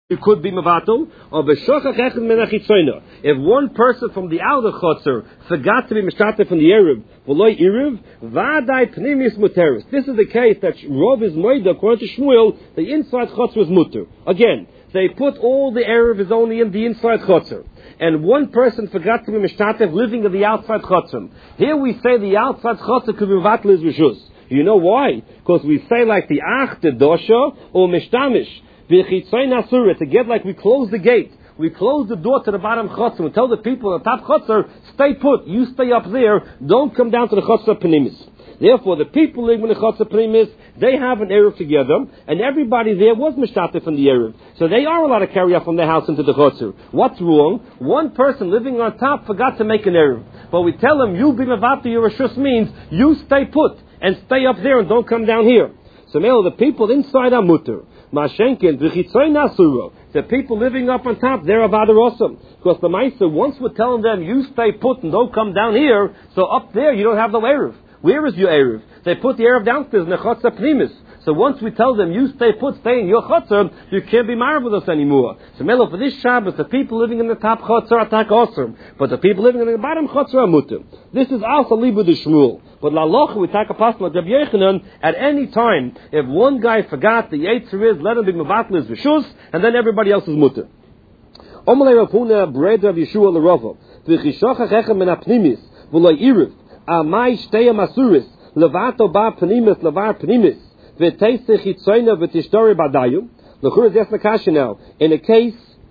you could be Mavatul, or B'shochach echad min hachitzono. If one person from the outer chotzer forgot to be Mishtatef from the Erev, v'loi Erev, v'adai pnimis muteris. This is the case that Rov is moida, according to Shmuel, the inside chotzer was mutter. Again, they put all the Erev is only in the inside chotzer. And one person forgot to be Mishtatef living in the outside chotzer. Here we say the outside chotzer could be Mavatul is Rishus. You know why? Because we say like the Ach, the Dosha, or Mishtamish. To get like we close the gate, we close the door to the bottom chotzer, and tell the people on the top chotzer, stay put, you stay up there, don't come down to the chotzer penimis. Therefore, the people living in the chotzer penimis, they have an erev together, and everybody there was mishtatef in the erev, so they are allowed to carry up from their house into the chotzer. What's wrong? One person living on top forgot to make an erev, but we tell him, you be mavati your reshus means you stay put and stay up there and don't come down here. So now the people inside are mutter. Mashenkin, the people living up on top, they're avada awesome. Because the Maisa, once we're telling them, you stay put and don't come down here, so up there you don't have the Erev. Where is your Erev? They put the Erev downstairs in the Chotzer Pnimis. So once we tell them, you stay put, stay in your Chotzer, you can't be married with us anymore. So Melo, for this Shabbos, the people living in the top Chotzer attack awesome, but the people living in the bottom Chotzer are mutter. This is also Libu de Shmuel. But Laloch, we take a pasuk like Rabbi Yechanan, at any time, if one guy forgot the Yetzer is, let him be Mevatel is Rishus, and then everybody else is mutter. Omalei Rav Huna, Bred Rav Yeshua L'Rava, V'chishochach echem min ha'pnimis, v'lo yiriv, amai shtei ha'masuris, levato ba pnimis, levar pnimis, v'teisech hitzoyna v'tishtore badayu. L'chur is yes l'kasha now. In a case,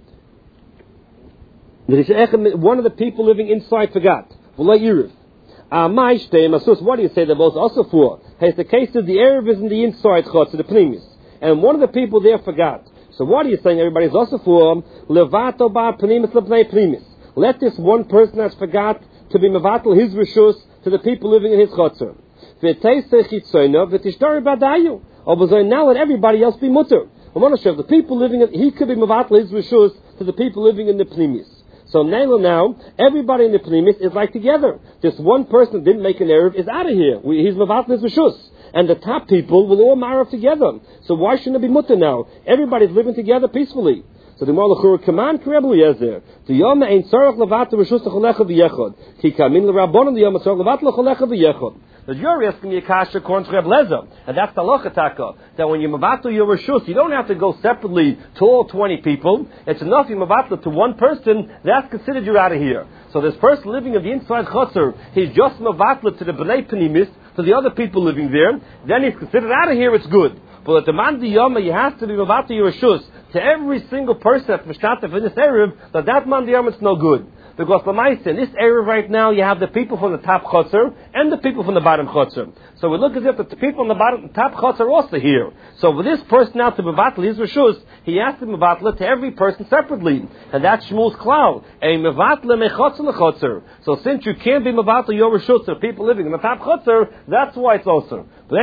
one of the people living inside forgot, v'lo yiriv. What do you say they're both also for? Has the case of the Erev is in the inside chotz, the pnimis, and one of the people there forgot. So what are you saying? Everybody's also for levato ba pnimis lebnei pnimis. Let this one person that's forgot to be mevatel his rishus to the people living in his chotzer. V'teisech hitzoyna v'tishtari badayu. Or now let everybody else be mutter. The people living in, he could be mevatel his rishus to the people living in the pnimis. So now, everybody in the Pnimis is like together. This one person didn't make an Erev is out of here. He's Mevatel his Rishus. And the top people will all marry together. So why shouldn't it be mutter now? Everybody's living together peacefully. So the Gemara command Rebbe Yezer. The Yom ain't Tzarech Levatel Rishus Lecholecha V'Yechod. Ki Kamin L'Rabbonim the Yom Tzarech Levatel Lecholecha V'Yechod. But you're asking me a kasha according to Reb Lezer, and that's the lochataka. That when you mavatul your reshus, you don't have to go separately to all 20 people. It's enough you mavatul to one person. That's considered you're out of here. So this person living in the inside chotzer, he's just mavatul to the bnei penimis, to the other people living there. Then he's considered out of here. It's good. But at the man diyama, you have to be mavatul your reshus to every single person that's mishtatef in this erev. That man diyama, it's no good. Because in this area right now, you have the people from the top chotzer and the people from the bottom chotzer. So we look as if the people on the bottom, top chotzer are also here. So for this person now to mevatel his reshus, he has to mevatel it to every person separately, and that's Shmuel's klal. A mevatel mechotzer lechotzer. So since you can't be mevatel your reshus to the people living in the top chotzer, that's why it's also. But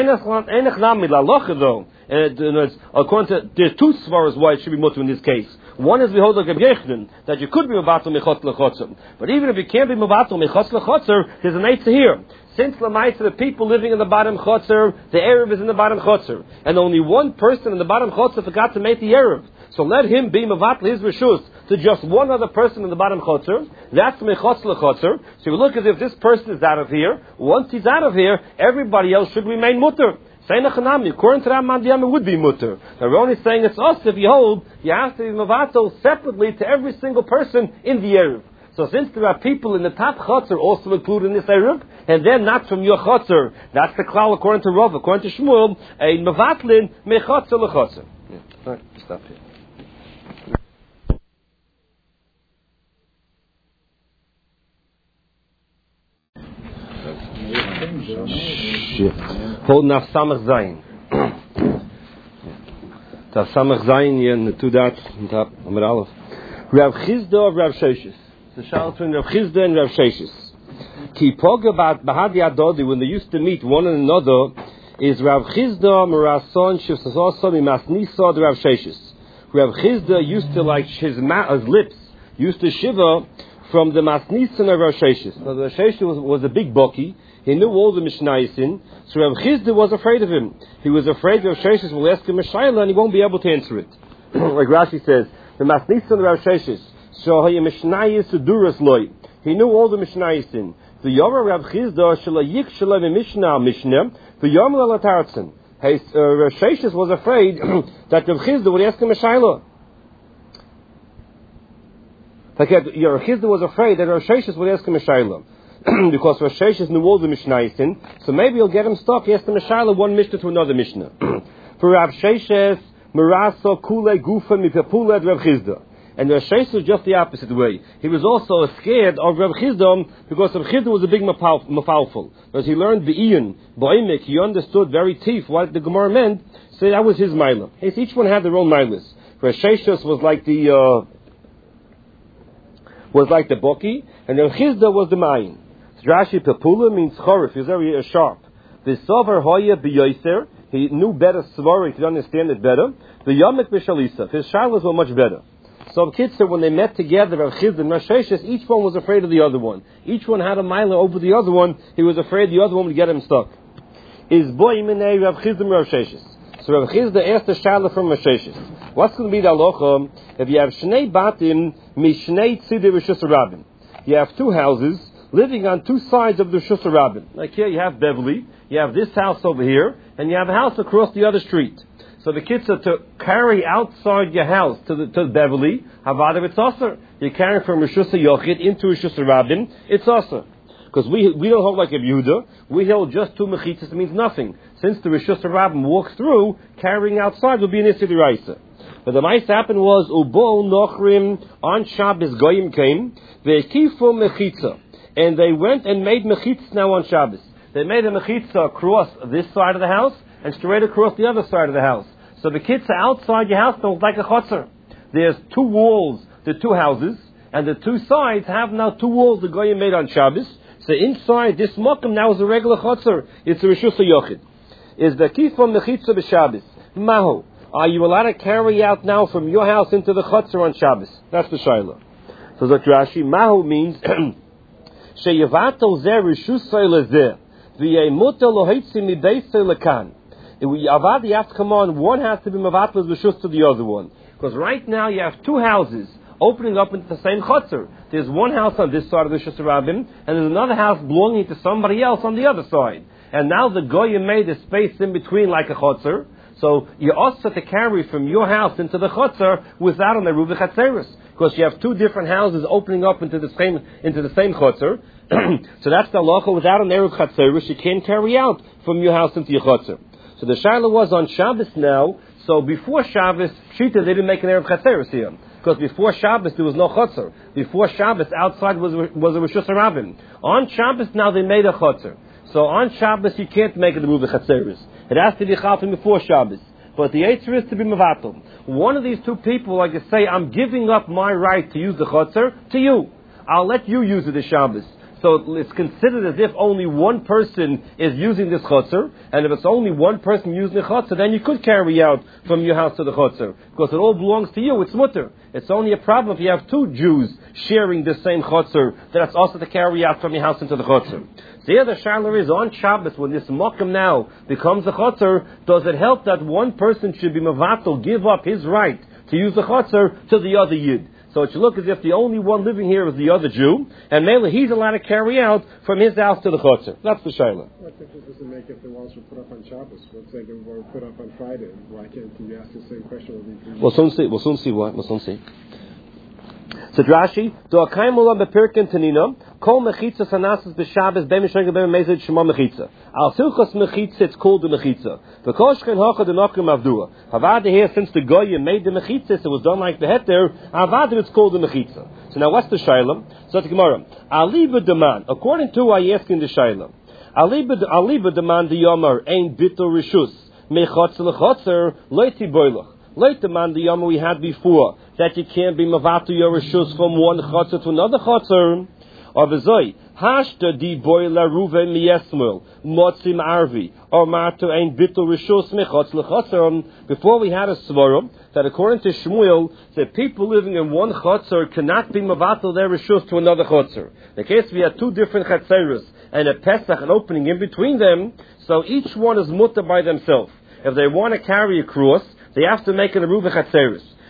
though, according to, there's two svaras why it should be mutter in this case. One is we hold like a Yechanan, that you could be mevatel mechotzer lechotzer. But even if you can't be mevatel mechotzer lechotzer, there's an eitzah here. Since Lamaisa, the people living in the bottom chotzer, the Erev is in the bottom chotzer, and only one person in the bottom chotzer forgot to make the Erev. So let him be mevatel his reshus to just one other person in the bottom chotzer. That's mechotzer lechotzer. So you look as if this person is out of here. Once he's out of here, everybody else should remain mutter. According to that mandiyam, it would be mutter. Now we're only saying it's us if you hold, you have to be mevatel separately to every single person in the Erev. So since there are people in the top chotzer also included in this Erev, and they're not from your chotzer, that's the klal according to Rav, according to Shmuel, a mevatlin mechotzer lechotzer. All right, stop here. Hold Naf Samach Zayin. Naf Samach Zayin here in the two dots on top, Amar Aleph. Rav Chizda of Rav Sheshis. The shal between Rav Chizda and Rav Sheshis. Ki poga bahadi adodi, when they used to meet one another, is Rav Chizda Marason Shivsasosa Mimasnisa Rav Sheshis. Rav Chizda used to like his lips used to shiver from the Masnisan of Rav Sheshis. Now Rav Sheshis was a big bucky. He knew all the Mishnayos, so Rav Chizda was afraid of him. He was afraid Rav Sheshis will ask him a shayla and he won't be able to answer it. Like Rashi says, The Masnisan Rav Sheshes. Shohaya Mishnayis Suduras Loi. He knew all the Mishnayisin. The Yomer Rav Chizda Shalayik Shalay Mishnah Mishnah. The Yomer Latartzen. Rav Sheshes was afraid that Rav Chizda would ask him a Shaila. Rav Chizda was afraid that Rav Sheshes would ask him a Shaila. Because Rav Sheshes knew all the Mishnayisin, so maybe he'll get him stuck. He asked him a Shaila, one Mishnah to another Mishnah. For Rav Sheshes, Miraso Kule Gufa Mipapulad Rav Chizda. And Rav Sheshes was just the opposite way. He was also scared of Rav Chizda because Rav Chizda was a big mafalful. As he learned the Ian, Boimek, he understood very teeth what the Gemara meant, so that was his Mila. Each one had their own Milas. Rav Sheshes was like the Boki, and Rav Chizda was the Mayin. Rashi Papula means chorif. He was very sharp. The Sover Hoya B'Yoser, he knew better Svara, he could understand it better. The Yamek B'Shalisa, his shalas were much better. So Kitzur, when they met together, Rav Chizda and Rav Sheshes, each one was afraid of the other one. Each one had a mile over the other one. He was afraid the other one would get him stuck. Is boy minei Rav Chizda and Rav Sheshes. So Rav Chizda asked the shala from Rav Sheshes. What's going to be the halacha if you have Shnei Batim Mishnei Tzidei Rishus Rabin? You have two houses living on two sides of the Rishus Rabin. Like here you have Beverly, you have this house over here, and you have a house across the other street. So the kitzah to carry outside your house to Beverly, Havada it's Aser. You carry from Rishus Yochid into Rishus Rabin, it's Aser. Because we don't hold like a Yehuda, we hold just two mechitzas, it means nothing. Since the Rishus Rabin walks through, carrying outside will be an Issei D'Oraisa. But the mice happened was, Ubo Nochrim, on Shabbos Goyim came, Ve'kifu mechitza. And they went and made mechitzas now on Shabbos. They made a mechitzah across this side of the house and straight across the other side of the house. So the kitzah outside your house don't like a chotzer. There's two walls, the two houses, and the two sides have now two walls the goyim made on Shabbos. So inside this mokum now is a regular chotzer. It's a rishus yochid. Is the kifon mechitzah b'Shabbos? Mahu. Are you allowed to carry out now from your house into the chotzer on Shabbos? That's the shayla. So Dr. Rashi, Mahu means sheyevatel zeh rishusay lezeh v'yemutel lohitzi mideisay lekan. You have to come on, one has to be mevatel rishus to the other one. Because right now you have two houses opening up into the same chotzer. There's one house on this side of the Rishus Rabin, and there's another house belonging to somebody else on the other side. And now the goyim made a space in between like a chotzer. So you're also to carry from your house into the chotzer without an eruv chatzeris, because you have two different houses opening up into the same chotzer. So that's the halacha. Without an eruv chatzeris, you can't carry out from your house into your chotzer. So the shaila was on Shabbos now. So before Shabbos, Shita, they didn't make an eruv chatzeris here, because before Shabbos there was no chotzer. Before Shabbos, outside was a Rishus Rabin. On Shabbos now they made a chotzer. So on Shabbos you can't make it a eruv chatzeris. It has to be chalpim before Shabbos. But the answer is to be mevatel. One of these two people, like I say, I'm giving up my right to use the chotzer to you. I'll let you use it as Shabbos. So it's considered as if only one person is using this chotzer, and if it's only one person using the chotzer, then you could carry out from your house to the chotzer, because it all belongs to you. It's mutter. It's only a problem if you have two Jews sharing the same chotzer, that's also to carry out from your house into the chotzer. So here the shaila is on Shabbos, when this mokum now becomes a chotzer, does it help that one person should be mevatel, give up his right to use the chotzer to the other yid? So it should look as if the only one living here is the other Jew, and mainly he's allowed to carry out from his house to the chotzer. That's the shaila. What difference does it make if the walls were put up on Shabbos? Let's say they were put up on Friday. Why can't you ask the same question? We'll soon see. We'll soon see. So Rashi, do akaimula bepirkin tanina, kol mechitza sanasas b'Shabbos b'mishayga b'mezid shema mechitza. Al silchas mechitza, it's called the mechitza. V'koshken hacha the nakim avdua. Havada here, since the goyim made the mechitza, it was done like the heter. Havada, it's called the mechitza. So now what's the shayla? So the Gemara, aliba deman. According to I asking the shayla, aliba deman the yomar ein bitul rishus mechotzer lechotzer leiti boilach. Later man the yama we had before, that you can't be mavato your rishus from one chotzer to another chotzer. Or v'zoi, hashta di boiler ruve miyesmul, motzim arvi, or marto ein bitul rishus mechotz lechotzer. Before we had a svarum, that according to Shmuel, that people living in one chotzer cannot be mavato their rishus to another chotzer. In case we had two different chatzeros, and a pesach, an opening in between them, so each one is mutter by themselves. If they want to carry across, they have to make an eruv chatzeris.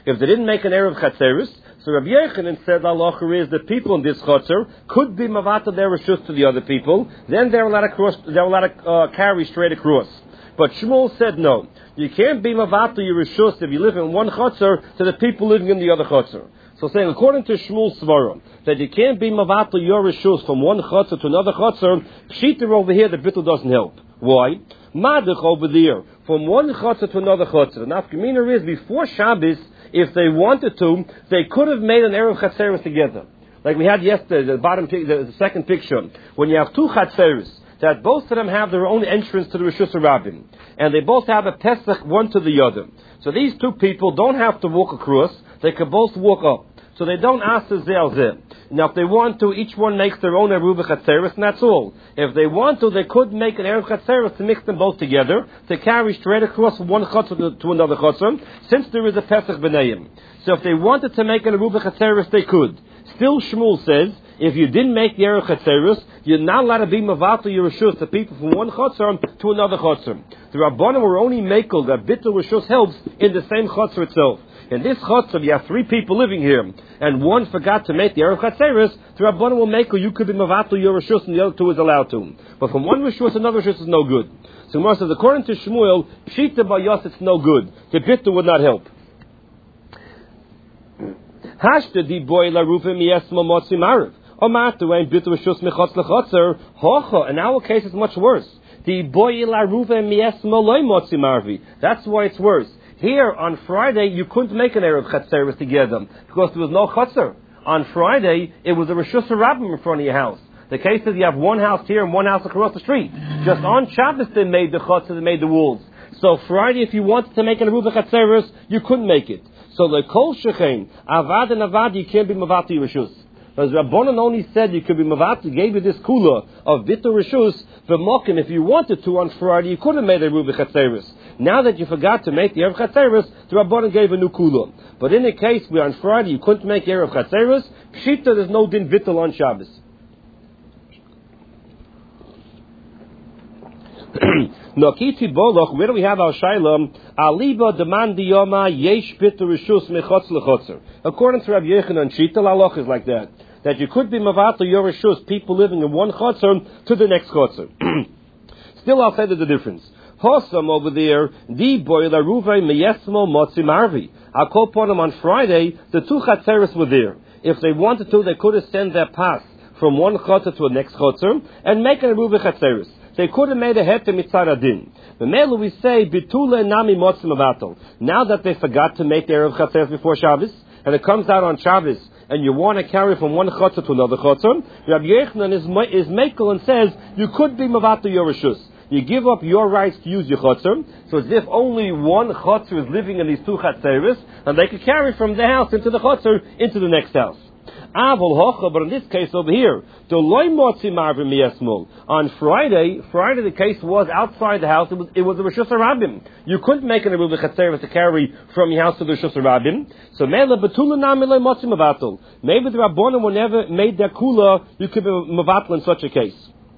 If they didn't make an Erev Chatzeris, so Rabbi Yochanan said halacha is the people in this Chotzer could be Mavatal their Rishus to the other people, then they're allowed to carry straight across. But Shmuel said no. You can't be Mavatal your Rishus if you live in one Chotzer to the people living in the other Chotzer. So saying, according to Shmuel's Svarim, that you can't be Mavatal your Rishus from one Chotzer to another Chotzer, Pshita over here, the bittul doesn't help. Why? Madach over there, from one Chotzer to another Chotzer. The nafkamina is, before Shabbos, if they wanted to, they could have made an Erev Chatzeris together. Like we had yesterday, the second picture, when you have two Chatzeris, that both of them have their own entrance to the Rishus Rabbim, and they both have a Pesach one to the other. So these two people don't have to walk across, they can both walk up. So they don't ask the Zeh. Now if they want to, each one makes their own Eruv Chatzeris, and that's all. If they want to, they could make an Erev Chatzeris to mix them both together, to carry straight across from one Chotzer to another Chotzer, since there is a Pesach B'nayim. So if they wanted to make an Eruv Chatzeris, they could. Still, Shmuel says, if you didn't make the Erev Chatzeris, you're not allowed to be Mavatal your Rishus to people from one Chotzer to another Chotzer. The Rabbanim were only makel that Bittul Rishus helps in the same Chotzer itself. In this Chotzer, you have three people living here, and one forgot to make the Erev Chatzeris, the Rabbanim will make you could be Mavatal your Rishus, and the other two is allowed to. But from one Rishus to another Rishus is no good. So Gemara says, according to Shmuel, Pshita Bayos, it's no good. The Bittul would not help. Hashta di boy la rufim yesma motzi mariv. In our case, it's much worse. That's why it's worse. Here, on Friday, you couldn't make an Erev Chatzeris together because there was no Chatzer. On Friday, it was a Rishus Rabbim in front of your house. The case is you have one house here and one house across the street. Just on Shabbos, they made the Chatzer, they made the walls. So Friday, if you wanted to make an Erev Chatzeris, you couldn't make it. So the Kol Shechein, Avad and Avad, you can't be Mavati Rishus. Because Rabbanan only said you could be Mavat, gave you this kula of Bittul Rishus, V'mokim, if you wanted to on Friday, you could have made a Eruv Chatzeris. Now that you forgot to make the Erev Chatzeris, the Rabbanan gave a new kula. But in the case where on Friday you couldn't make Erev Chatzeris, Pshita, there's no din Bittul on Shabbos. Nokiti Boloch, where do we have our Shailam? Aliba demand diyoma yesh Bittul Rishus mechotz lechotzer. According to Rabbi Yochanan Shita, Aloch is like that. That you could be Mavatal your Rishus, people living in one chotzer to the next chotzer. Still, I'll say the difference. Hosam over there, di boy la ruvei meyesmo motzi marvi. I'll call upon them on Friday, the two chatzeres were there. If they wanted to, they could have sent their pass from one chotzer to the next chotzer and make an Eruv Chatzeris. They could have made a heter mitzad adin. The mele we say bitule nami motzim avatal. Now that they forgot to make their Erev Chatzeris before Shabbos, and it comes out on Shabbos, and you want to carry from one chotzer to another chotzer, Rabbi Yochanan is mekel and says you could be mavatal your rishus. You give up your rights to use your chotzer, so as if only one chotzer is living in these two chatzeris, and they could carry from the house into the chotzer into the next house. But in this case over here, on Friday the case was outside the house. It was a Rishus Rabbim. You couldn't make an Eruv Chatzeris to carry from your house to the Rishus Rabbim. So maybe the Rabbanim were never made their kula. You could be mevatel in such a case.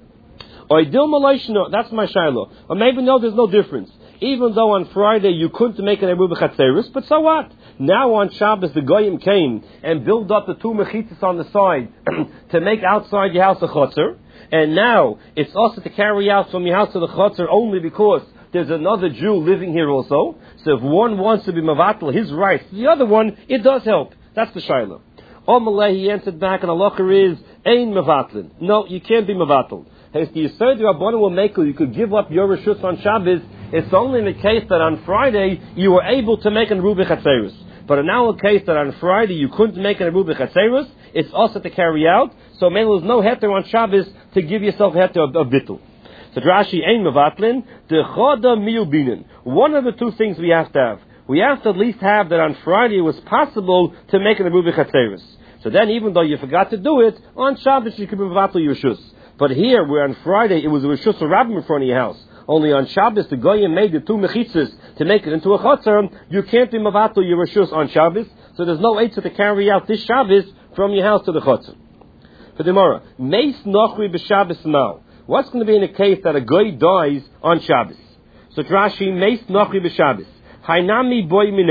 That's my shiloh. Or maybe no, there's no difference. Even though on Friday you couldn't make an Eruv Chatzeris, but so what? Now on Shabbos the Goyim came and built up the two mechitzas on the side to make outside your house a chotzer, and now it's also to carry out from your house to the chotzer only because there's another Jew living here also. So if one wants to be mevatel his rights to the other one, it does help. That's the shiloh. Omalei, he answered back, and halacha is ein mevatlin. No, you can't be mevatel. As the Yisod Rabbanan will make you could give up your rishus on Shabbos. It's only in the case that on Friday you were able to make an Eruv Chatzeris. But in our case that on Friday you couldn't make an Eruv Chatzeris, it's also to carry out. So maybe there's no heter on Shabbos to give yourself a heter of bittul. So Rashi ein mevatlin de choda miubinin. One of the two things we have to have. We have to at least have that on Friday it was possible to make an Eruv Chatzeris. So then, even though you forgot to do it on Shabbos, you could be mevatel your rishus. But here, where on Friday it was a rishus rabbim in front of your house. Only on Shabbos the Goyim made the two mechitzas to make it into a chotzer. You can't be mevatel your rishus on Shabbos, so there's no eitzah to carry out this Shabbos from your house to the chotzer. For the Gemara, meis nochri b'Shabbos mal. What's going to be in a case that a Goy dies on Shabbos? So Rashi, meis nochri b'Shabbos. Hainami boy minei.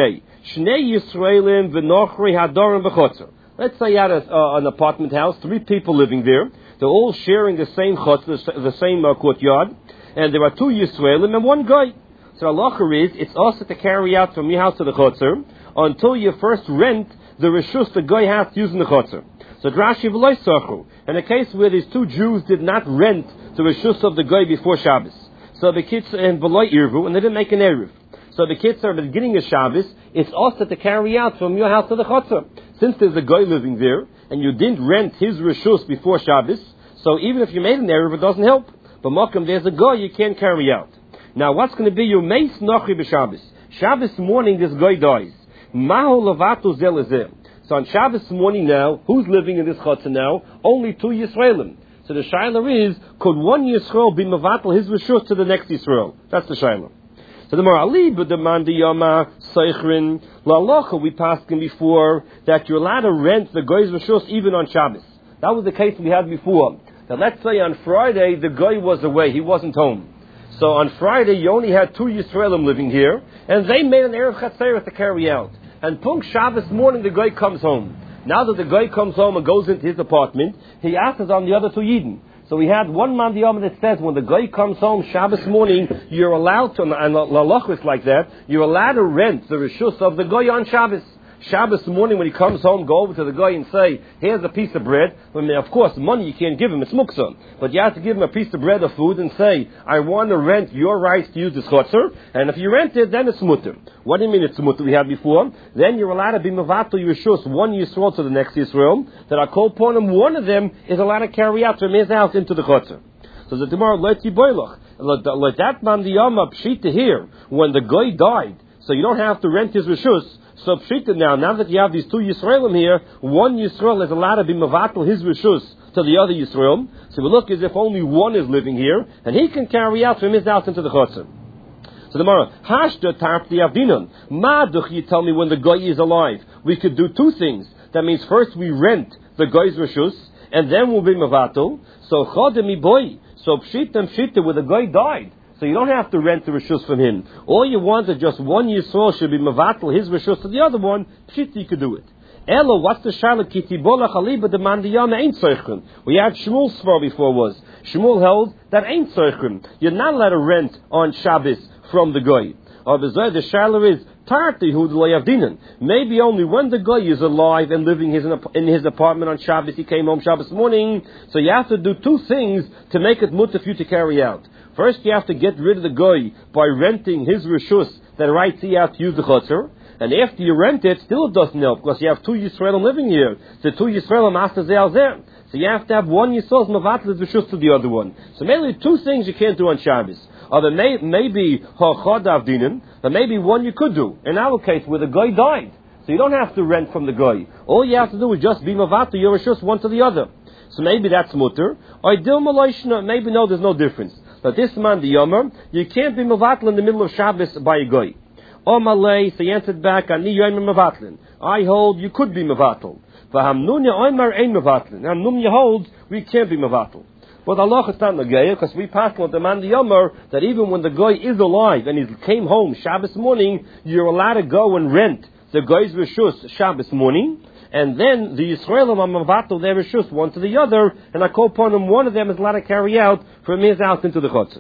Shnei Yisraelim v'nochri hadorim b'chotzer. Let's say you had an apartment house, 3 people living there. They're all sharing the same chutz, the same courtyard, and there are 2 Yisraelim and 1 guy. So halacha is, it's also to carry out from your house to the chutzer until you first rent the reshus the guy has to use in the chutzer. So Rashi v'loy sachu. In a case where these 2 Jews did not rent the reshus of the guy before Shabbos, so the kids and v'loy irvu, and they didn't make an eruv. So the kids are at the beginning of Shabbos, it's also to carry out from your house to the chutzer. Since there's a guy living there, and you didn't rent his reshus before Shabbos, so even if you made an eruv, it doesn't help. But Mokum, there's a guy you can't carry out. Now, what's going to be your meis nochri b'Shabbos? Shabbos morning, this guy dies. Mahu levatu zelezeh. So on Shabbos morning now, who's living in this chutzah now? Only 2 Yisraelim. So the shayla is, could 1 Yisrael be mevatel his reshus to the next Yisrael? That's the shayla. So the Morali b'demand yama seichrin la'alocha, we passed him before that you're allowed to rent the guy's reshus even on Shabbos. That was the case we had before. Now let's say on Friday the guy was away, he wasn't home. So on Friday you only had 2 Yisraelim living here, and they made an erev chatzeret to carry out. And Punk Shabbos morning the guy comes home. Now that the guy comes home and goes into his apartment, he asks on the other 2 Yidden. So we had one man that says when the guy comes home Shabbos morning, you're allowed to, and lalach is like that, you're allowed to rent the reshus of the guy on Shabbos. Shabbos morning when he comes home, go over to the guy and say, here's a piece of bread. I mean, of course, money you can't give him, it's muktzah. But you have to give him a piece of bread or food and say, I want to rent your rights to use this chotzer. And if you rent it, then it's mutter. What do you mean it's mutter we had before? Then you're allowed to be mevatel yeshus, 1 Yisrael to the next Yisrael, that I call upon him, one of them is allowed to carry out from his house into the chotzer. So the tomorrow, let yiboilach. Let that man the yama pshita here, when the guy died, so you don't have to rent his reshus. So pshita now that you have these 2 Yisraelim here, 1 Yisrael is allowed to be mevatel his reshus to the other Yisrael. So we look as if only 1 is living here, and he can carry out from his house into the chotzer. So the Gemara, hashda tarpti avdinon. Maduch, you tell me when the guy is alive. We could do 2 things. That means first we rent the guy's reshus, and then we'll be mevatel. So chodemi boy. So pshita where the guy died. So you don't have to rent the reshus from him. All you want is just 1 Yisrael should be mevatel his reshus to the other one. Pshita, you could do it. Elo, what's the shaila? Kitibola chaliba demand yama ain't zeichrim. We had Shmuel's svar before was. Shmuel held that ain't zeichrim. You're not allowed to rent on Shabbos from the guy. Or the shaila is tarti hu d'layavdinan. Maybe only when the guy is alive and living in his apartment on Shabbos, he came home Shabbos morning. So you have to do 2 things to make it mutter for you to carry out. First, you have to get rid of the guy by renting his reshus that rights he has to use the chotzer. And after you rent it, still it doesn't help because you have 2 Yisraelim living here. The 2 Yisraelim after Ze'al. So you have to have 1 Yisrael's mevatel reshus to the other one. So mainly 2 things you can't do on Shabbos. Or there maybe hachad avdinim, there may be 1 you could do. In our case, where the guy died. So you don't have to rent from the guy. All you have to do is just be mevatel your reshus one to the other. So maybe that's mutter. Or dil malashna, maybe no, there's no difference. But this man, the Yomer, you can't be mevatel in the middle of Shabbos by a guy. O Malay, so he answered back, Ani yoyim mevatlin. I hold you could be mevatel. V'hamnunya oymar ein mevatlin. Hamnunya holds we can't be mevatel. But Allah is not negaya, because we passed on the man, the Yomer, that even when the guy is alive and he came home Shabbos morning, you're allowed to go and rent the guy's reshus Shabbos morning. And then the Yisraelim are mevatel their reshus one to the other, and I call upon them, one of them is allowed to carry out from his house into the chotzer.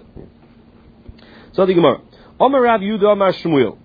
So the Gemara, Omer Rav Yehuda Omer Shmuel,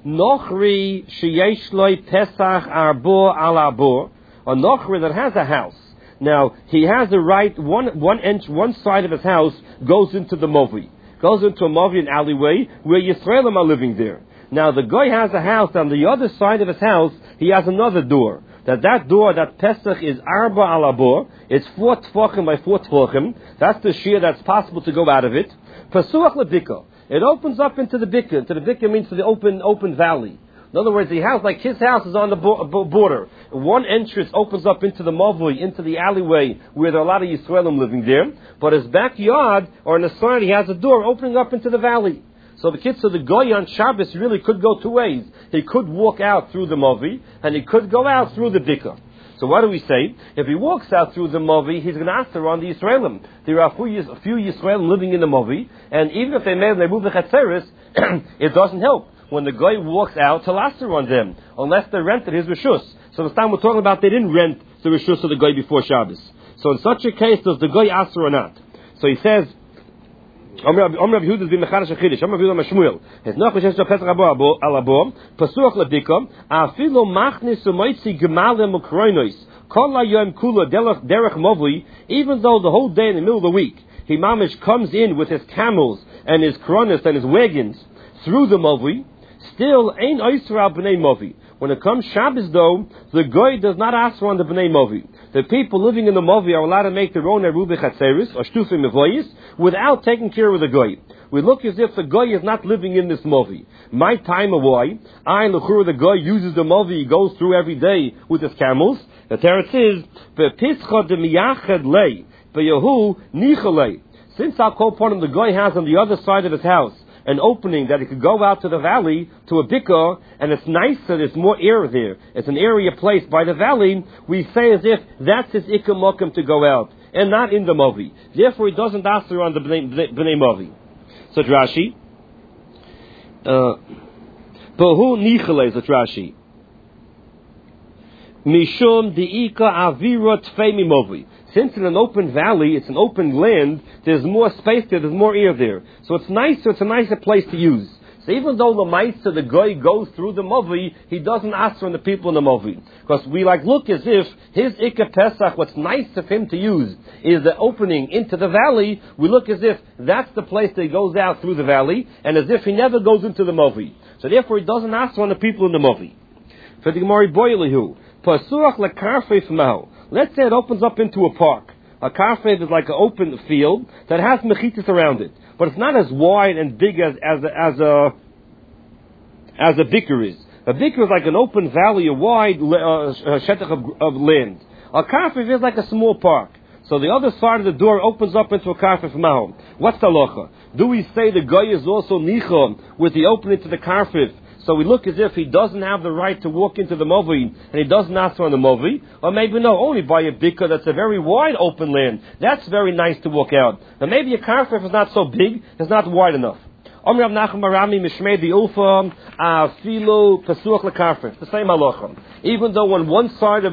Nochri sheyesh loy pesach arbo al arbo, a nochri that has a house. Now he has the right one side of his house goes into the movi, goes into a movi, an alleyway where Yisraelim are living there. Now the guy has a house on the other side of his house. He has another door. That door, that Pesach is arba al abor. It's 4 tefachim by 4 tefachim. That's the shear that's possible to go out of it. Pasuach lebika. It opens up into the bika. Into the bika means to the open valley. In other words, the house, like his house, is on the border. One entrance opens up into the mavui, into the alleyway where there are a lot of Yisraelim living there. But his backyard, or in the side, he has a door opening up into the valley. So the kids, so the guy on Shabbos really could go 2 ways. He could walk out through the Mavi, and he could go out through the Bika. So what do we say? If he walks out through the Mavi, he's going to answer on the Yisraelim. There are a few Yisraelim living in the Mavi, and even if they move the Chetzeres, it doesn't help. when the guy walks out, he'll ask on them, unless they rented his reshus. So this time we're talking about they didn't rent the reshus of the guy before Shabbos. So in such a case, does the guy ask or not? So he says, Omer Rav Yehuda is being mechadish a chiddush. Omer Rav Yehuda Mashmuel. His noch v'shesh to Pesach alabo pasuach ledikom afilo machnis u'moitzi gemalem ukroinois kol hayom kula derech movli. Even though the whole day in the middle of the week he mamish comes in with his camels and his kronos and his wagons through the movli, still ain't oiser al b'nei movli. When it comes Shabbos, though, the goy does not ask for on the b'nei movi. The people living in the movi are allowed to make their own erubi chatzeris or shtufim mevoyis without taking care of the goy. We look as if the goy is not living in this movi. My time of why I l'chur the goy uses the movi, he goes through every day with his camels. The teretz is bepischa de miyached lei beyahu nichalei. Since our koponim the goy has on the other side of his house an opening that it could go out to the valley, to a bikkah, and it's nice that there's more air there. It's an area placed by the valley. We say as if that's his ikka mokum to go out, and not in the movi. Therefore, he doesn't ask her on the b'nei movi. So Rashi, Behu nichale, so Rashi. Mishum di'ika avira tfei mimovi. Since in an open valley, it's an open land, there's more space there, there's more air there. So it's nicer, it's a nicer place to use. So even though the Maitza, the guy goes through the Movi, he doesn't ask from the people in the Movi. Because we look as if his Ikka Pesach, what's nice of him to use, is the opening into the valley. We look as if that's the place that he goes out through the valley, and as if he never goes into the Movi. So therefore he doesn't ask from the people in the Movi. For the Gemara Boilihu, Pasuach lekarfei f'mahu. Let's say it opens up into a park. A karfev is like an open field that has mechitis around it, but it's not as wide and big as a bikur is. A bikur is like an open valley, a wide shetach of land. A karfev is like a small park. So the other side of the door opens up into a karfev mahom. What's the halacha? Do we say the guy is also nichon with the opening to the karfev? So we look as if he doesn't have the right to walk into the movi, and he doesn't ask for the movi, or maybe no, only by a bikkah that's a very wide open land. That's very nice to walk out. But maybe a karfef is not so big, it's not wide enough. The same halacha. Even though on one side of